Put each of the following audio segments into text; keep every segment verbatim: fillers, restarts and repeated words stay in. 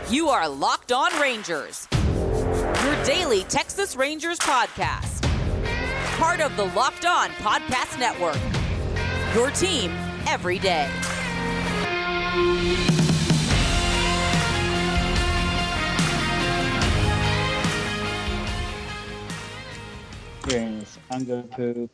You are Locked On Rangers, your daily Texas Rangers podcast. Part of the Locked On Podcast Network, your team every day. Yes, I'm gonna poop.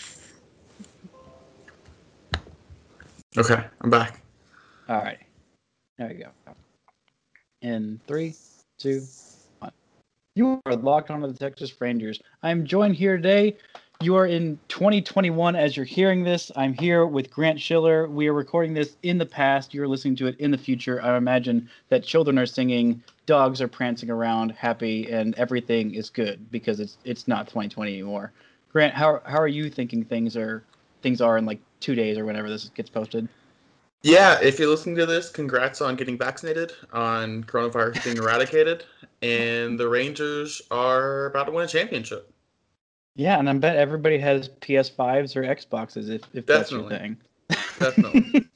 Okay, I'm back. All right, there we go. In three, two, one. You are locked onto the Texas Rangers. I'm joined here today. You are in twenty twenty-one as you're hearing this. I'm here with Grant Schiller. We are recording this in the past. You're listening to it in the future. I imagine that children are singing, dogs are prancing around, happy, and everything is good because it's it's not twenty twenty anymore. Grant, how how are you thinking things are things are in like two days or whenever this gets posted? Yeah, if you're listening to this, congrats on getting vaccinated, on coronavirus being eradicated, and the Rangers are about to win a championship. Yeah, and I bet everybody has P S fives or Xboxes if, if that's your thing. Definitely.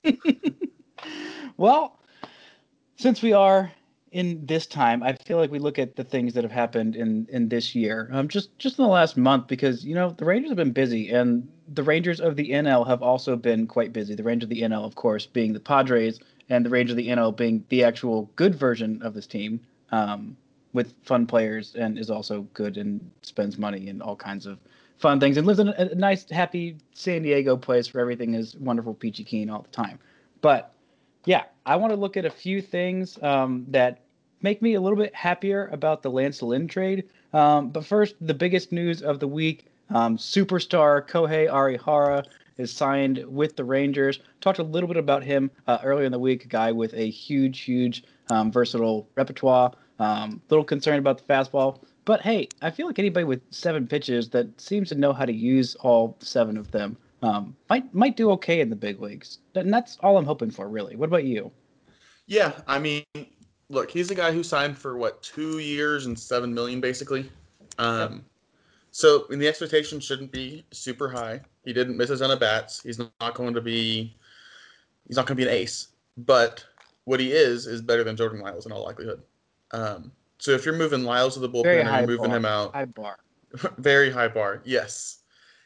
Well, since we are in this time, I feel like we look at the things that have happened in, in this year, um, just, just in the last month, because, you know, the Rangers have been busy, and the Rangers of the N L have also been quite busy. The Rangers of the N L, of course, being the Padres, and the Rangers of the N L being the actual good version of this team, um, with fun players, and is also good and spends money and all kinds of fun things, and lives in a, a nice, happy San Diego place where everything is wonderful, peachy keen all the time. But yeah, I want to look at a few things um, that make me a little bit happier about the Lance Lynn trade. Um, but first, the biggest news of the week, um, superstar Kohei Arihara is signed with the Rangers. Talked a little bit about him uh, earlier in the week, a guy with a huge, huge um, versatile repertoire. Um, little concerned about the fastball. But hey, I feel like anybody with seven pitches that seems to know how to use all seven of them Um, might might do okay in the big leagues. And that's all I'm hoping for, really. What about you? Yeah, I mean, look, he's a guy who signed for, what, two years and seven million dollars, basically. Um, yep. So, I mean, the expectation shouldn't be super high. He didn't miss a ton of bats. He's not going to be he's not going to be an ace. But what he is is better than Jordan Lyles in all likelihood. Um, so if you're moving Lyles to the bullpen Very or high you're moving bar. him out, High bar. Very high bar, yes.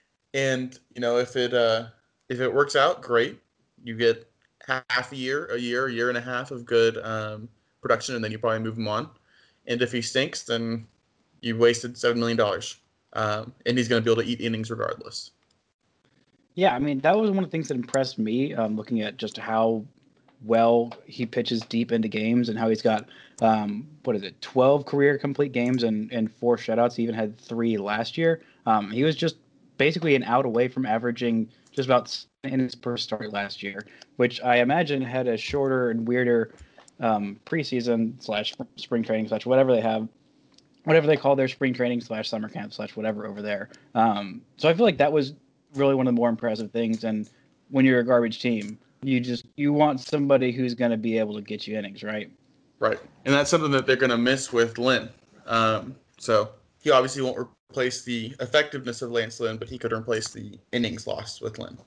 And you know, if it uh, if it works out, great. You get half a year, a year, a year and a half of good um, production, and then you probably move him on. And if he stinks, then you wasted seven million dollars, um, and he's going to be able to eat innings regardless. Yeah, I mean, that was one of the things that impressed me, um, looking at just how well he pitches deep into games and how he's got, um, what is it, twelve career complete games and, and four shutouts. He even had three last year. Um, he was just basically an out away from averaging just about seven innings per start last year, which I imagine had a shorter and weirder um, preseason slash spring training slash whatever they have, whatever they call their spring training slash summer camp slash whatever over there. Um, so I feel like that was really one of the more impressive things. And when you're a garbage team, you just you want somebody who's going to be able to get you innings, right? Right, and that's something that they're going to miss with Lynn. Um, so he obviously won't replace the effectiveness of Lance Lynn, but he could replace the innings lost with Lynn.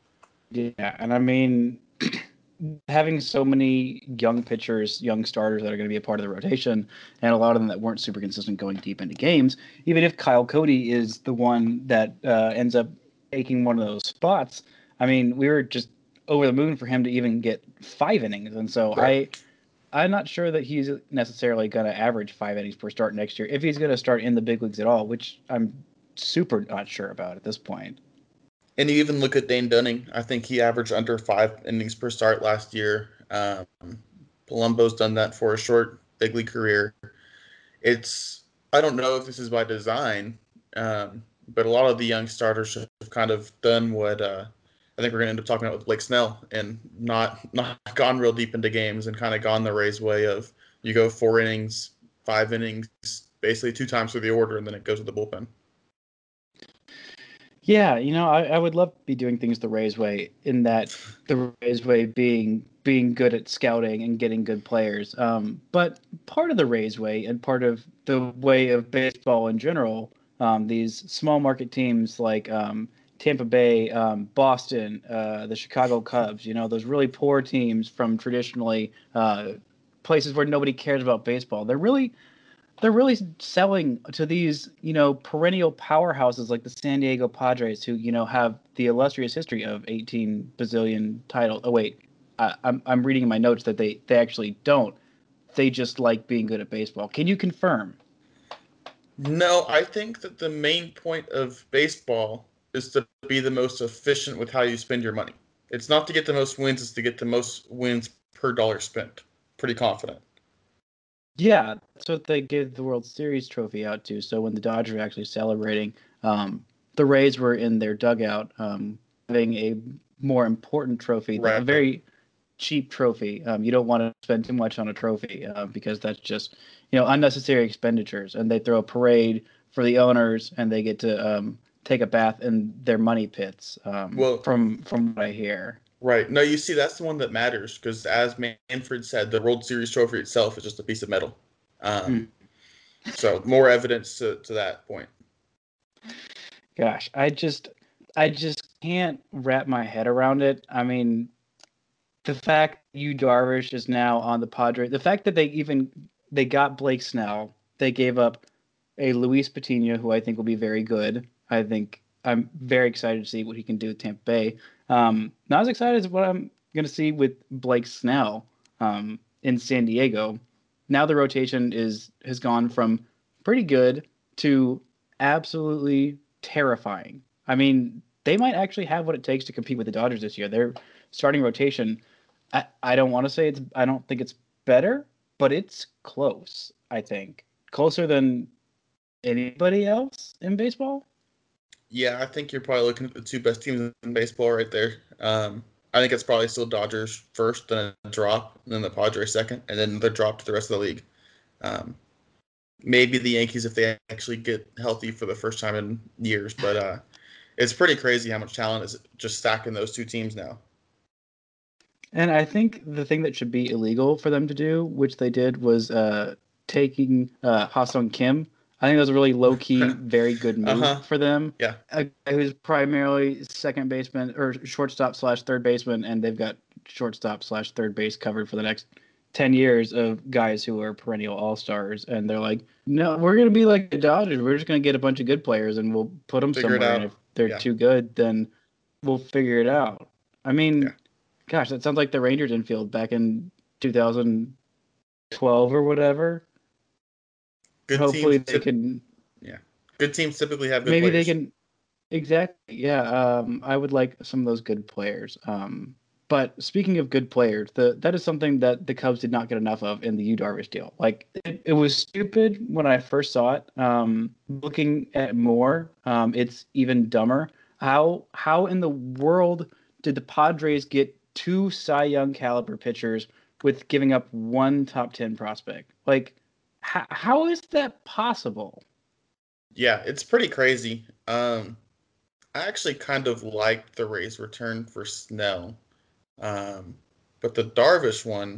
Yeah, and I mean, having so many young pitchers, young starters that are going to be a part of the rotation, and a lot of them that weren't super consistent going deep into games, even if Kyle Cody is the one that uh, ends up taking one of those spots, I mean, we were just over the moon for him to even get five innings. And so right. I, I'm not sure that he's necessarily going to average five innings per start next year, if he's going to start in the big leagues at all, which I'm super not sure about at this point. And you even look at Dane Dunning. I think he averaged under five innings per start last year. Um, Palumbo's done that for a short big league career. It's I don't know if this is by design, um, but a lot of the young starters have kind of done what uh, I think we're going to end up talking about with Blake Snell, and not not gone real deep into games and kind of gone the Rays way of you go four innings, five innings, basically two times through the order, and then it goes to the bullpen. Yeah, you know, I, I would love to be doing things the Rays way, in that the Rays way being being good at scouting and getting good players. Um, but part of the Rays way and part of the way of baseball in general, um, these small market teams like um, Tampa Bay, um, Boston, uh, the Chicago Cubs, you know, those really poor teams from traditionally uh, places where nobody cares about baseball. They're really they're really selling to these, you know, perennial powerhouses like the San Diego Padres, who, you know, have the illustrious history of eighteen bazillion titles. Oh wait, I, I'm I'm reading in my notes that they they actually don't. They just like being good at baseball. Can you confirm? No, I think that the main point of baseball is to be the most efficient with how you spend your money. It's not to get the most wins, it's to get the most wins per dollar spent. Pretty confident. Yeah, that's what they gave the World Series trophy out to. So when the Dodgers were actually celebrating, um, the Rays were in their dugout um, having a more important trophy, Right. a very cheap trophy. Um, you don't want to spend too much on a trophy uh, because that's just, you know, unnecessary expenditures. And they throw a parade for the owners, and they get to um, take a bath in their money pits. Um, Well- from from what I hear. Right. No, you see, that's the one that matters because, as Manfred said, the World Series trophy itself is just a piece of metal. Um, So, more evidence to, to that point. Gosh, I just I just can't wrap my head around it. I mean, the fact that Yu Darvish is now on the Padres, the fact that they even they got Blake Snell, they gave up a Luis Patino, who I think will be very good. I think I'm very excited to see what he can do with Tampa Bay. Um, not as excited as what I'm going to see with Blake Snell um, in San Diego. Now the rotation is has gone from pretty good to absolutely terrifying. I mean, they might actually have what it takes to compete with the Dodgers this year. Their starting rotation, I, I don't want to say it's I don't think it's better, but it's close, I think. Closer than anybody else in baseball? Yeah, I think you're probably looking at the two best teams in baseball right there. Um, I think it's probably still Dodgers first, then a drop, and then the Padres second, and then the drop to the rest of the league. Um, maybe the Yankees if they actually get healthy for the first time in years, but uh, it's pretty crazy how much talent is just stacking those two teams now. And I think the thing that should be illegal for them to do, which they did, was uh, taking uh, Ha-Sung Kim. I think that was a really low-key, very good move Uh-huh. for them. Yeah. A guy who's primarily second baseman or shortstop slash third baseman, and they've got shortstop slash third base covered for the next ten years of guys who are perennial all-stars. And they're like, no, we're going to be like the Dodgers. We're just going to get a bunch of good players, and we'll put them Figure it somewhere. out. And if they're Yeah. too good, then we'll figure it out. I mean, Yeah. gosh, that sounds like the Rangers infield back in two thousand twelve or whatever. Good Hopefully teams they typ- can. Good teams typically have good Maybe players. they can. Exactly. Yeah. Um, I would like some of those good players. Um, but speaking of good players, the that is something that the Cubs did not get enough of in the Yu Darvish deal. Like it, it was stupid when I first saw it. Um, looking at more, um, it's even dumber. How how in the world did the Padres get two Cy Young caliber pitchers with giving up one top ten prospect? Like, how how is that possible? Yeah, it's pretty crazy. Um, I actually kind of liked the Rays' return for Snell. Um, but the Darvish one,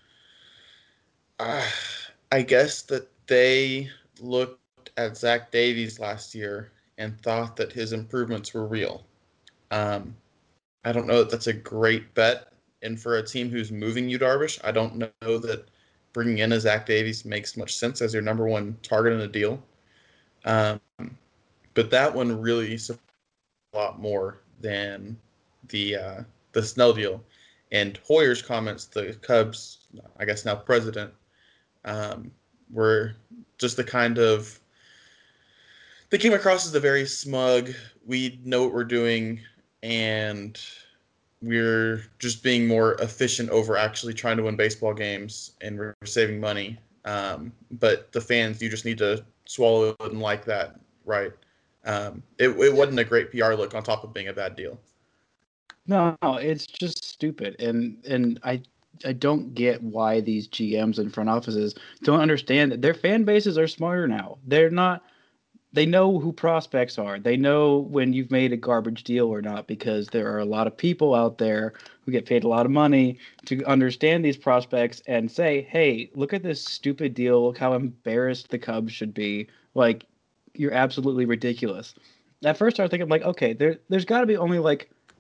uh, I guess that they looked at Zach Davies last year and thought that his improvements were real. Um, I don't know that that's a great bet. And for a team who's moving you, Darvish, I don't know that bringing in a Zach Davies makes much sense as your number one target in a deal. Um, but that one really surprised a lot more than the uh, the Snell deal. And Hoyer's comments, the Cubs, I guess now president, um, were just the kind of they came across as a very smug. We know what we're doing, and we're just being more efficient over actually trying to win baseball games, and we're saving money. Um, but the fans, you just need to swallow it and like that, right? Um, it, it wasn't a great P R look on top of being a bad deal. No, no, it's just stupid, and and I I don't get why these G Ms and front offices don't understand that their fan bases are smarter now. They're not. They know who prospects are. They know when you've made a garbage deal or not, because there are a lot of people out there who get paid a lot of money to understand these prospects and say, "Hey, look at this stupid deal. Look how embarrassed the Cubs should be. Like, you're absolutely ridiculous." At first, I was thinking, like, okay, there there's got to be only like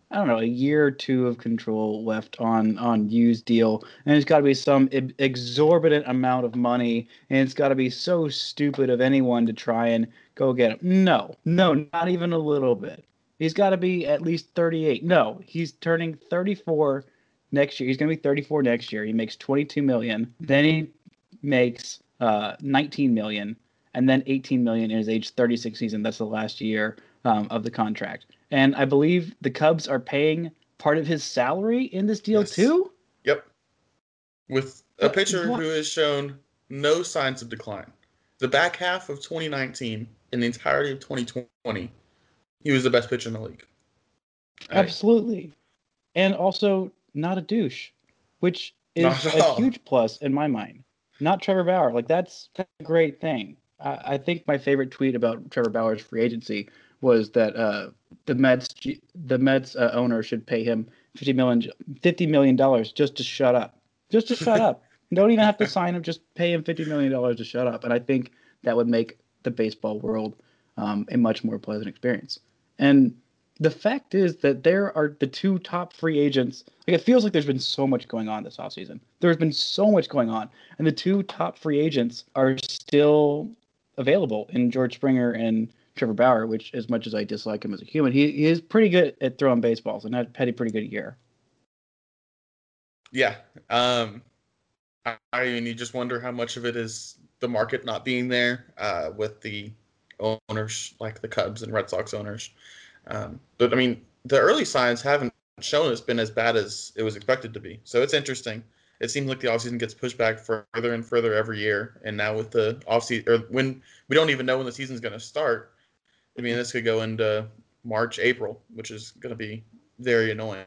I don't know, a year or two of control left on on Yu's deal, and it's got to be some e- exorbitant amount of money, and it's got to be so stupid of anyone to try and go get him. No, no, not even a little bit. He's got to be at least thirty-eight. No, he's turning thirty-four next year. He's going to be thirty-four next year. He makes twenty-two million. Then he makes uh, nineteen million, and then eighteen million in his age thirty-six season. That's the last year um, of the contract. And I believe the Cubs are paying part of his salary in this deal Yes. too. Yep. With a What- pitcher what? who has shown no signs of decline. The back half of twenty nineteen and the entirety of twenty twenty, he was the best pitcher in the league. Right? Absolutely. And also not a douche, which is Not at a all. huge plus in my mind. Not Trevor Bauer. Like that's, that's a great thing. I, I think my favorite tweet about Trevor Bauer's free agency was that uh, the Mets the Mets uh, owner should pay him fifty million fifty million dollars just to shut up. Just to shut up. You don't even have to sign him, just pay him fifty million dollars to shut up. And I think that would make the baseball world um, a much more pleasant experience. And the fact is that there are the two top free agents. Like it feels like there's been so much going on this offseason. There's been so much going on. And the two top free agents are still available in George Springer and Trevor Bauer, which as much as I dislike him as a human, he, he is pretty good at throwing baseballs and had, had a pretty good year. Yeah. Um, I, I mean, you just wonder how much of it is the market not being there uh, with the owners, like the Cubs and Red Sox owners. Um, but, I mean, the early signs haven't shown it's been as bad as it was expected to be. So it's interesting. It seems like the offseason gets pushed back further and further every year. And now with the offseason, or when we don't even know when the season's going to start, I mean, this could go into March, April, which is going to be very annoying.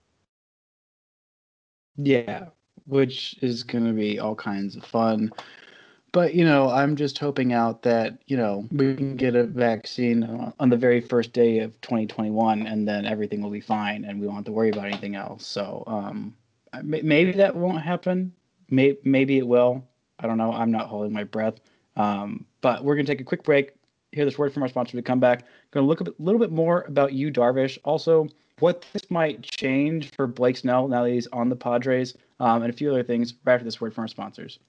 Yeah, which is going to be all kinds of fun. But, you know, I'm just hoping out that, you know, we can get a vaccine on the very first day of twenty twenty-one and then everything will be fine and we won't have to worry about anything else. So um, maybe that won't happen. Maybe, maybe it will. I don't know. I'm not holding my breath. Um, but we're going to take a quick break, hear this word from our sponsor to come back. Going to look a little bit more about Yu, Darvish. Also, what this might change for Blake Snell now that he's on the Padres, um, and a few other things right after this word from our sponsors.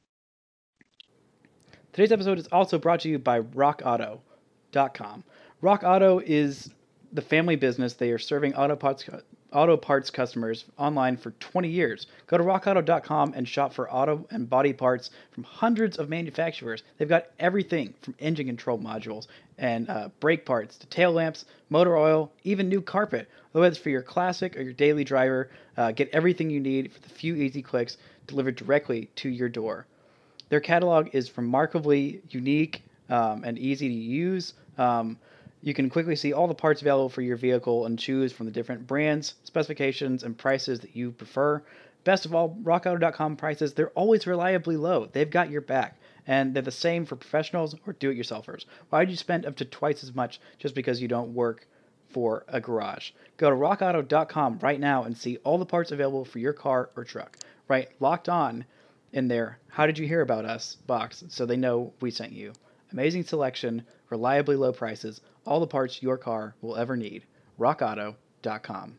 Today's episode is also brought to you by rock auto dot com. Rock Auto is the family business. They are serving auto parts, auto parts customers online for twenty years. Go to rock auto dot com and shop for auto and body parts from hundreds of manufacturers. They've got everything from engine control modules and uh, brake parts to tail lamps, motor oil, even new carpet. Whether it's for your classic or your daily driver, uh, get everything you need for the few easy clicks delivered directly to your door. Their catalog is remarkably unique um, and easy to use. Um, you can quickly see all the parts available for your vehicle and choose from the different brands, specifications, and prices that you prefer. Best of all, rock auto dot com prices, they're always reliably low. They've got your back. And they're the same for professionals or do-it-yourselfers. Why would you spend up to twice as much just because you don't work for a garage? Go to rock auto dot com right now and see all the parts available for your car or truck. Right, locked on in their How Did You Hear About Us box so they know we sent you. Amazing selection, reliably low prices, all the parts your car will ever need. rock auto dot com.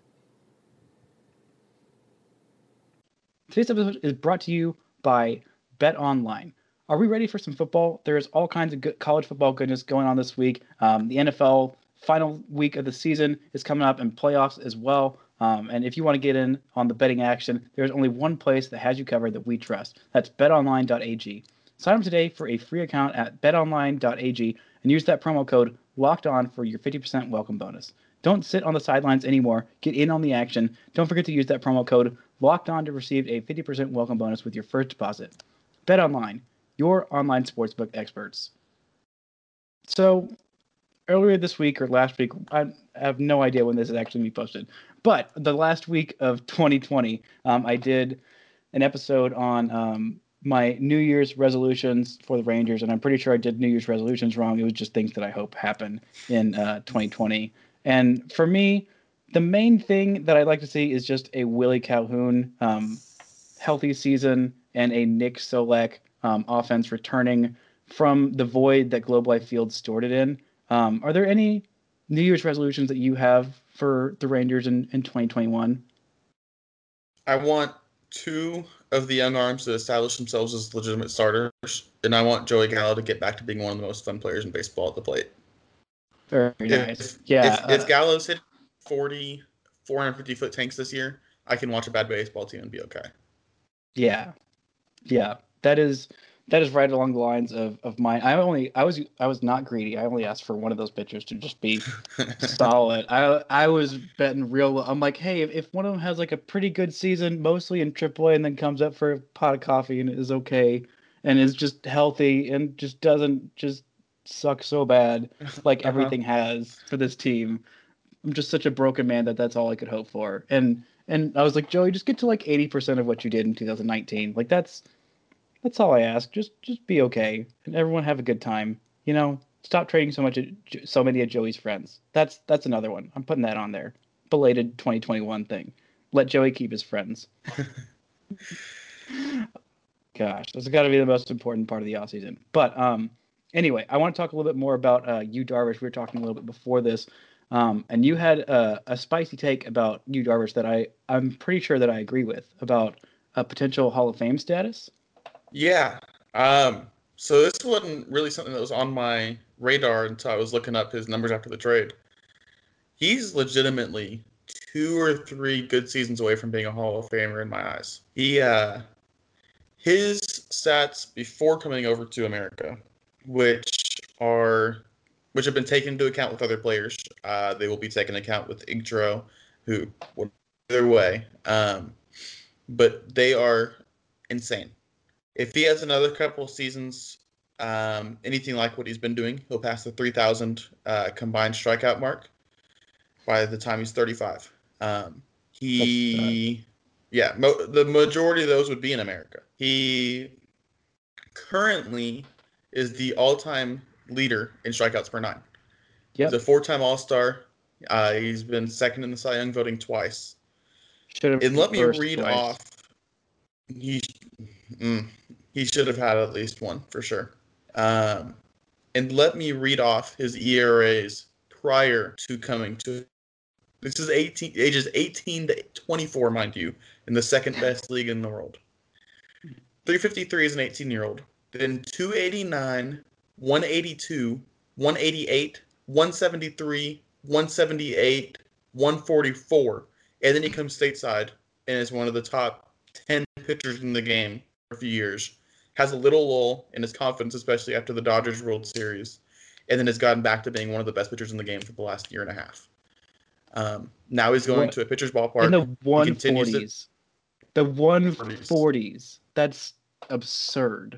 Today's episode is brought to you by BetOnline. Are we ready for some football? There is all kinds of good college football goodness going on this week. Um, the N F L final week of the season is coming up and playoffs as well. Um, and if you want to get in on the betting action, there's only one place that has you covered that we trust. That's bet online dot a g. Sign up today for a free account at bet online dot a g and use that promo code LOCKEDON for your fifty percent welcome bonus. Don't sit on the sidelines anymore. Get in on the action. Don't forget to use that promo code LOCKEDON to receive a fifty percent welcome bonus with your first deposit. BetOnline, your online sportsbook experts. So, earlier this week or last week, I have no idea when this is actually going to be posted, but the last week of twenty twenty, um, I did an episode on um, my New Year's resolutions for the Rangers, and I'm pretty sure I did New Year's resolutions wrong. It was just things that I hope happen in uh, twenty twenty. And for me, the main thing that I'd like to see is just a Willie Calhoun um, healthy season and a Nick Solak um, offense returning from the void that Globe Life Field stored it in. Um, are there any New Year's resolutions that you have for the Rangers in, in twenty twenty-one? I want two of the young arms to establish themselves as legitimate starters, and I want Joey Gallo to get back to being one of the most fun players in baseball at the plate. Very nice. If Yeah. if, if Gallo's hit forty, four hundred fifty foot tanks this year, I can watch a bad baseball team and be okay. Yeah. Yeah. That is that is right along the lines of, of mine. I only I was I was not greedy. I only asked for one of those pitchers to just be solid. I I was betting real. I'm like, hey, if, if one of them has like a pretty good season, mostly in triple A, and then comes up for a pot of coffee and is okay, and is just healthy and just doesn't just suck so bad like Uh-huh. everything has for this team. I'm just such a broken man that that's all I could hope for. And and I was like, Joey, just get to like eighty percent of what you did in two thousand nineteen. Like that's that's all I ask. Just just be okay, and everyone have a good time. You know, stop trading so much, at, so many of Joey's friends. That's that's another one. I'm putting that on there. Belated twenty twenty-one thing. Let Joey keep his friends. Gosh, that's got to be the most important part of the offseason. But um, anyway, I want to talk a little bit more about uh, Yu Darvish. We were talking a little bit before this, um, and you had a, a spicy take about Yu Darvish that I I'm pretty sure that I agree with about a potential Hall of Fame status. Yeah. Um, so this wasn't really something that was on my radar until I was looking up his numbers after the trade. He's legitimately two or three good seasons away from being a Hall of Famer in my eyes. He, uh, his stats before coming over to America, which are, which have been taken into account with other players, uh, they will be taken into account with Ichiro, who will either way, um, but they are insane. If he has another couple of seasons, um, anything like what he's been doing, he'll pass the three thousand uh, combined strikeout mark by the time he's thirty-five. Um, he, yeah, mo- the majority of those would be in America. He currently is the all-time leader in strikeouts per nine. Yep. He's a four-time All-Star. Uh, he's been second in the Cy Young voting twice. Should have And let me first read twice. off. He, mm, he should have had at least one for sure. Um, and let me read off his E R As prior to coming to. This is eighteen, ages eighteen to twenty-four, mind you, in the second best league in the world. three fifty-three as an eighteen-year-old. Then two eighty-nine, one eighty-two, one eighty-eight, one seventy-three, one seventy-eight, one forty-four. And then he comes stateside and is one of the top ten pitchers in the game for a few years. Has a little lull in his confidence, especially after the Dodgers World Series. And then has gotten back to being one of the best pitchers in the game for the last year and a half. Um, now he's going What? to a pitcher's ballpark. In the one continues to- forties. The one forties. That's absurd.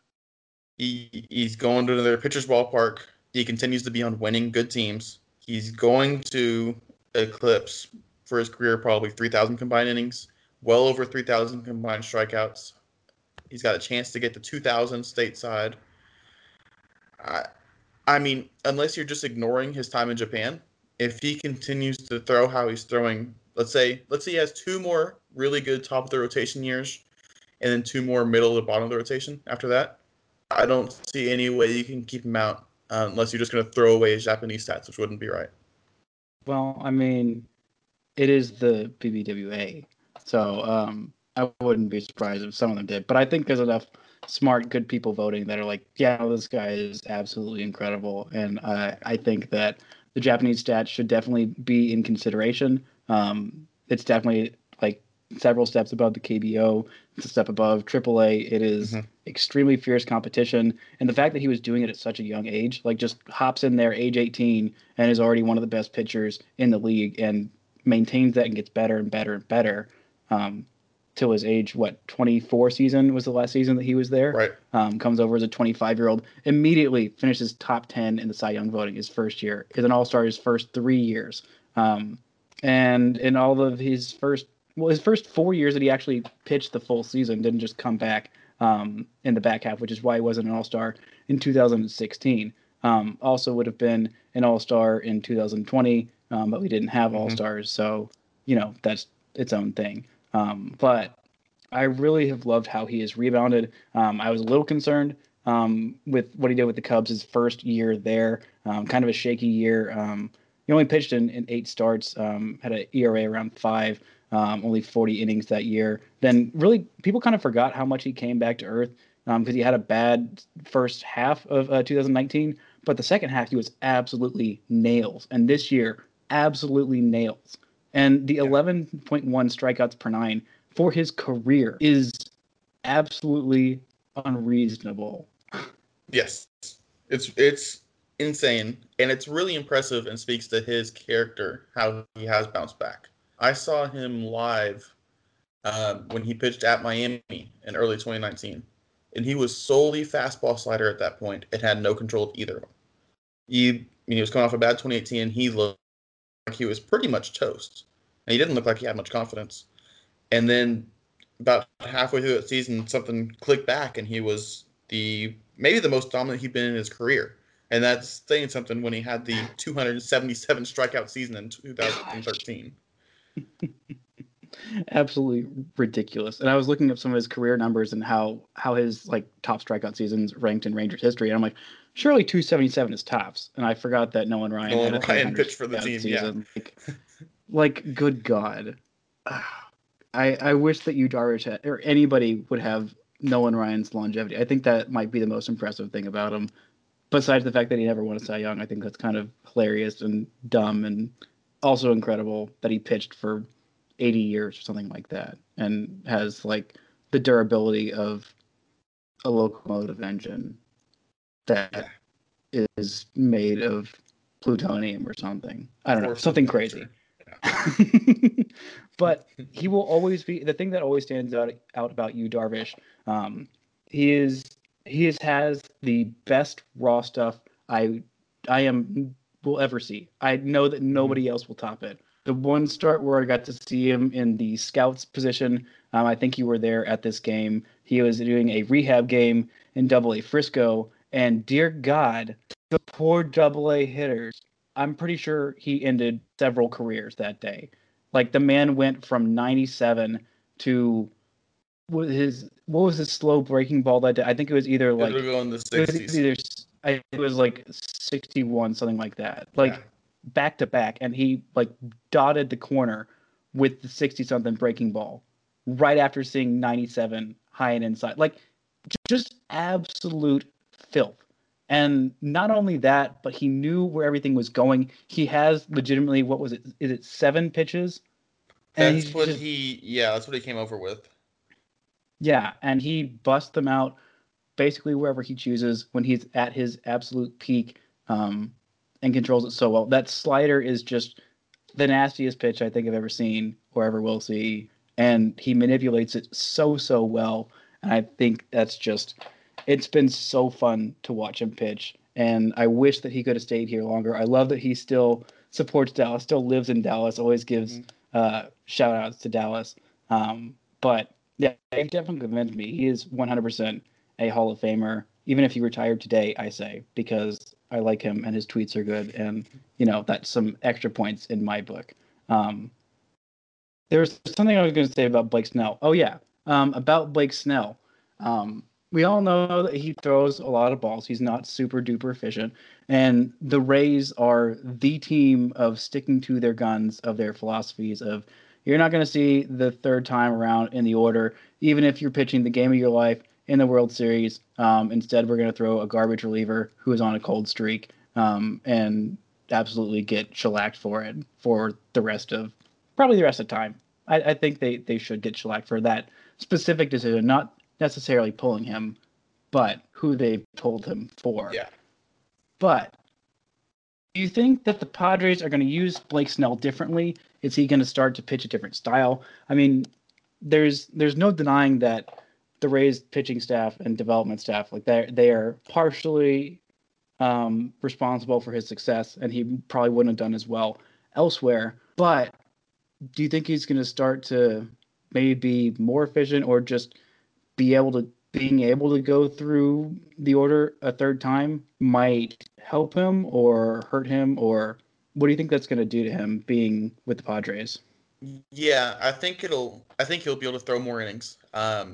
He he's going to their pitcher's ballpark. He continues to be on winning good teams. He's going to eclipse for his career probably three thousand combined innings, well over three thousand combined strikeouts. He's got a chance to get to two thousand stateside. I, I mean, unless you're just ignoring his time in Japan, if he continues to throw how he's throwing, let's say let's say he has two more really good top of the rotation years, and then two more middle to bottom of the rotation after that, I don't see any way you can keep him out uh, unless you're just going to throw away his Japanese stats, which wouldn't be right. Well, I mean, it is the B B W A, so um, I wouldn't be surprised if some of them did. But I think there's enough smart, good people voting that are like, yeah, this guy is absolutely incredible. And uh, I think that the Japanese stats should definitely be in consideration. Um, it's definitely like several steps above the K B O. It's a step above triple A. It is Mhm. extremely fierce competition. And the fact that he was doing it at such a young age, like just hops in there age eighteen and is already one of the best pitchers in the league and maintains that and gets better and better and better um, till his age, what, twenty-four season was the last season that he was there. Right. Um, comes over as a twenty-five-year-old, immediately finishes top ten in the Cy Young voting his first year, is an All-Star his first three years. Um, and in all of his first, well, his first four years that he actually pitched the full season, didn't just come back um, in the back half, which is why he wasn't an All-Star in two thousand sixteen. Um, also would have been an All-Star in two thousand twenty, um, but we didn't have Mhm. All-Stars, so, you know, that's its own thing. Um, but I really have loved how he has rebounded. Um, I was a little concerned um, with what he did with the Cubs his first year there, um, kind of a shaky year. Um, he only pitched in, in eight starts, um, had an E R A around five, um, only forty innings that year. Then really, people kind of forgot how much he came back to earth because um, he had a bad first half of uh, two thousand nineteen, but the second half he was absolutely nails. And this year, absolutely nails. And the eleven point one strikeouts per nine for his career is absolutely unreasonable. Yes, it's it's insane, and it's really impressive and speaks to his character, how he has bounced back. I saw him live um, when he pitched at Miami in early twenty nineteen, and he was solely fastball slider at that point and had no control of either of them. He, he was coming off a bad twenty eighteen, and he looked like he was pretty much toast, and he didn't look like he had much confidence. And then about halfway through that season, something clicked back, and he was the maybe the most dominant he'd been in his career. And that's saying something when he had the two hundred seventy-seven strikeout season in two thousand thirteen. Absolutely ridiculous. And I was looking up some of his career numbers and how how his like top strikeout seasons ranked in Rangers history. And I'm like, surely two seventy-seven is tops. And I forgot that Nolan Ryan Nolan had a Ryan pitched for the team, season. yeah. Like, like, good God. I I wish that Yu Darvish had, or anybody would have Nolan Ryan's longevity. I think that might be the most impressive thing about him. Besides the fact that he never won a Cy Young, I think that's kind of hilarious and dumb, and also incredible that he pitched for eighty years or something like that and has like the durability of a locomotive engine that is made of plutonium or something. I don't know, something crazy. Yeah. But he will always be the thing that always stands out out about Yu Darvish. Um, he is he is, has the best raw stuff I I am will ever see. I know that nobody else will top it. The one start where I got to see him in the scouts position, um, I think you were there at this game. He was doing a rehab game in Double A Frisco, and dear God, the poor Double A hitters. I'm pretty sure he ended several careers that day. Like the man went from ninety-seven to what his what was his slow breaking ball that day? I think it was either like It'll go in the it sixties. was either I it was like sixty-one, something like that. Like. Yeah. Back to back, and he like dotted the corner with the sixty something breaking ball right after seeing ninety-seven high and inside. Like just absolute filth. And not only that, but he knew where everything was going. He has legitimately, what was it? Is it seven pitches? And that's what just, he, yeah, that's what he came over with. Yeah, and he busts them out basically wherever he chooses when he's at his absolute peak. Um, and controls it so well. That slider is just the nastiest pitch I think I've ever seen or ever will see. And he manipulates it so, so well. And I think that's just, it's been so fun to watch him pitch. And I wish that he could have stayed here longer. I love that he still supports Dallas, still lives in Dallas, always gives mm-hmm. uh, shout outs to Dallas. Um, but yeah, he definitely convinced me. He is one hundred percent a Hall of Famer. Even if he retired today, I say, because I like him and his tweets are good. And, you know, that's some extra points in my book. Um, there's something I was going to say about Blake Snell. Oh, yeah. Um, about Blake Snell. Um, we all know that he throws a lot of balls. He's not super duper efficient. And the Rays are the team of sticking to their guns, of their philosophies of you're not going to see the third time around in the order, even if you're pitching the game of your life in the World Series. Um, instead, we're going to throw a garbage reliever who is on a cold streak um, and absolutely get shellacked for it for the rest of, probably the rest of the time. I, I think they, they should get shellacked for that specific decision, not necessarily pulling him, but who they pulled him for. Yeah. But do you think that the Padres are going to use Blake Snell differently? Is he going to start to pitch a different style? I mean, there's there's no denying that the Rays pitching staff and development staff, like they they are partially um, responsible for his success, and he probably wouldn't have done as well elsewhere. But do you think he's going to start to maybe be more efficient, or just be able to being able to go through the order a third time might help him or hurt him, or what do you think that's going to do to him being with the Padres? Yeah, I think it'll. I think he'll be able to throw more innings. Um,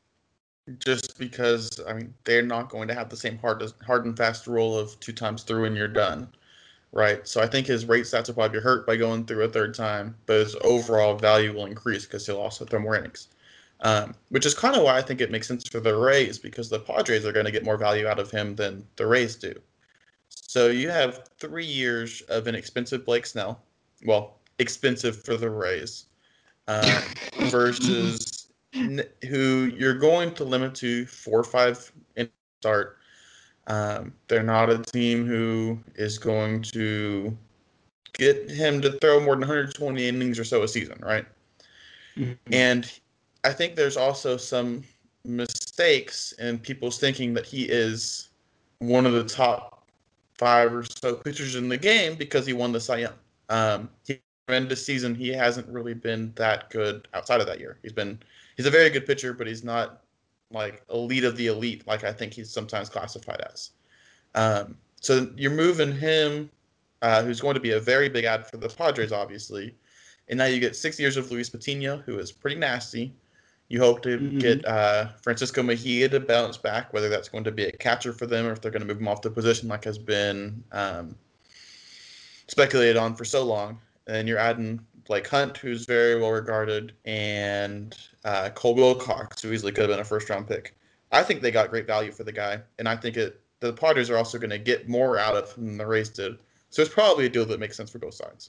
Just because, I mean, they're not going to have the same hard hard and fast rule of two times through and you're done. right? So I think his rate stats will probably be hurt by going through a third time, but his overall value will increase because he'll also throw more innings. Um, which is kind of why I think it makes sense for the Rays, because the Padres are going to get more value out of him than the Rays do. So you have three years of an expensive Blake Snell, well, expensive for the Rays, um, versus n- who you're going to limit to four or five in start. Um, they're not a team who is going to get him to throw more than one hundred twenty innings or so a season, right? Mm-hmm. And I think there's also some mistakes in people's thinking that he is one of the top five or so pitchers in the game because he won the Cy Young. Um, he this season he hasn't really been that good outside of that year. He's been he's a very good pitcher, but he's not like elite of the elite like I think he's sometimes classified as. Um, so you're moving him, uh, who's going to be a very big ad for the Padres, obviously. And now you get six years of Luis Patino, who is pretty nasty. You hope to Mm-hmm. get uh, Francisco Mejia to bounce back, whether that's going to be a catcher for them or if they're going to move him off the position like has been um, speculated on for so long. And you're adding Blake Hunt, who's very well regarded, and uh, Cole Wilcox, who easily could have been a first-round pick. I think they got great value for the guy, and I think it the Padres are also going to get more out of him than the Rays did. So it's probably a deal that makes sense for both sides.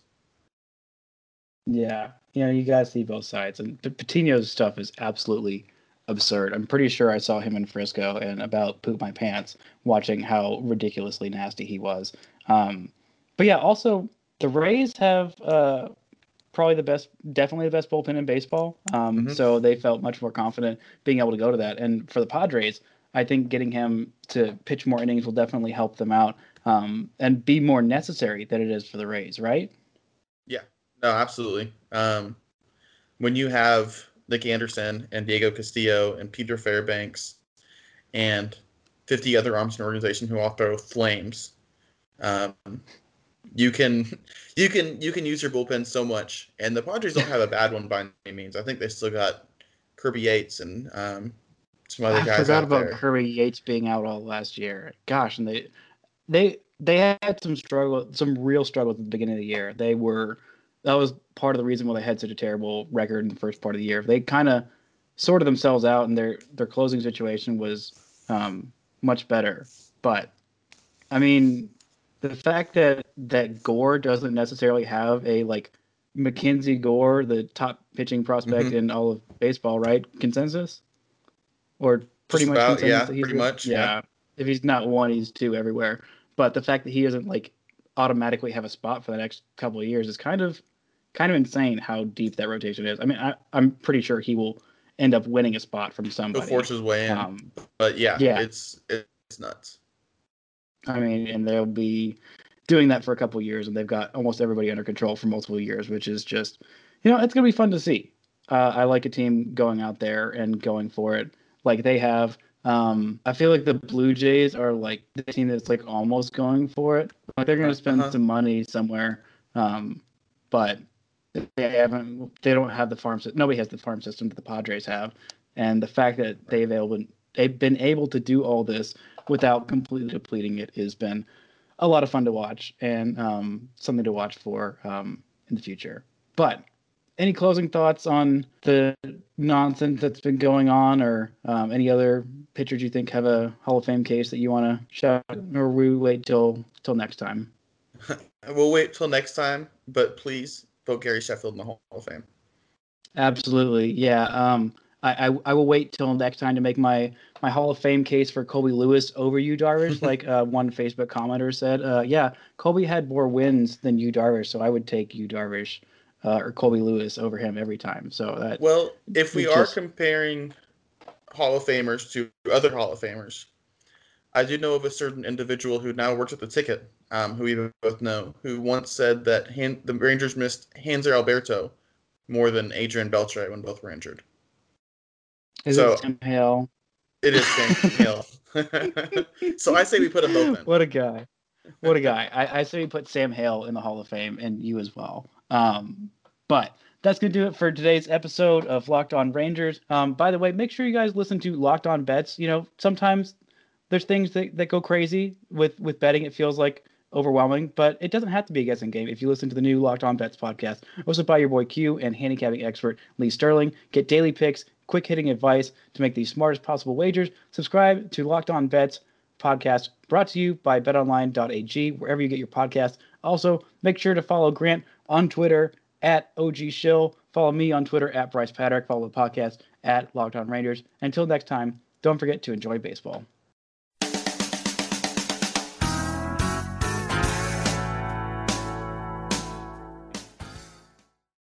Yeah, you know, you guys see both sides, and Patino's stuff is absolutely absurd. I'm pretty sure I saw him in Frisco and about poop my pants watching how ridiculously nasty he was. Um, but yeah, also the Rays have uh, probably the best, definitely the best bullpen in baseball. Um, Mm-hmm. So they felt much more confident being able to go to that. And for the Padres, I think getting him to pitch more innings will definitely help them out um, and be more necessary than it is for the Rays, right? Yeah, no, absolutely. Um, when you have Nick Anderson and Diego Castillo and Peter Fairbanks and fifty other arms in the organization who all throw flames, um, you can you can you can use your bullpen so much. And the Padres don't have a bad one by any means. I think they still got Kirby Yates and um, some other I guys forgot out about there. Kirby Yates being out all last year. Gosh, and they they they had some struggle, some real struggle at the beginning of the year. They were that was part of the reason why they had such a terrible record in the first part of the year. They kind of sorted themselves out, and their their closing situation was um, much better. But I mean, the fact that that Gore doesn't necessarily have a like Mackenzie Gore, the top pitching prospect Mhm. in all of baseball, right? Consensus? Or pretty Just much about, consensus yeah, that he's pretty the, much, yeah. yeah. If he's not one, he's two everywhere. But the fact that he doesn't like automatically have a spot for the next couple of years is kind of kind of insane how deep that rotation is. I mean, I, I'm pretty sure he will end up winning a spot from He'll somebody. force his way in. Um, But yeah, yeah. it's it's nuts. I mean, and they'll be doing that for a couple of years, and they've got almost everybody under control for multiple years, which is just, you know, it's going to be fun to see. Uh, I like a team going out there and going for it like they have. Um, I feel like the Blue Jays are like the team that's like almost going for it. Like they're going to spend Uh-huh. some money somewhere, um, but they haven't. They don't have the farm system. Nobody has the farm system that the Padres have, and the fact that they've able they've been able to do all this without completely depleting it has been a lot of fun to watch and um, something to watch for um, in the future. But any closing thoughts on the nonsense that's been going on, or um, any other pitchers you think have a Hall of Fame case that you want to shout, or we wait till till next time? We'll wait till next time, but please vote Gary Sheffield in the Hall of Fame. Absolutely, yeah. Um, I, I I will wait till next time to make my my Hall of Fame case for Colby Lewis over Yu Darvish. Like uh, one Facebook commenter said, uh, yeah, Colby had more wins than Yu Darvish, so I would take Yu Darvish uh, or Colby Lewis over him every time. So that Well, if we it's are just- comparing Hall of Famers to other Hall of Famers, I do know of a certain individual who now works at the Ticket, um, who we both know, who once said that Han- the Rangers missed Hanser Alberto more than Adrian Beltre when both were injured. is so- it Sam Hale? It is Sam Hill. So I say we put them both in. What a guy! What a guy! I, I say we put Sam Hale in the Hall of Fame, and you as well. Um, but that's gonna do it for today's episode of Locked On Rangers. Um, by the way, make sure you guys listen to Locked On Bets. You know, sometimes there's things that, that go crazy with with betting. It feels like overwhelming, but it doesn't have to be a guessing game if you listen to the new Locked On Bets podcast, hosted by your boy Q and handicapping expert Lee Sterling. Get daily picks, quick hitting advice to make the smartest possible wagers. Subscribe to Locked On Bets podcast, brought to you by bet online dot a g, wherever you get your podcasts. Also, make sure to follow Grant on Twitter at O G Shill. Follow me on Twitter at Bryce Patrick. Follow the podcast at Locked On Rangers. Until next time, don't forget to enjoy baseball.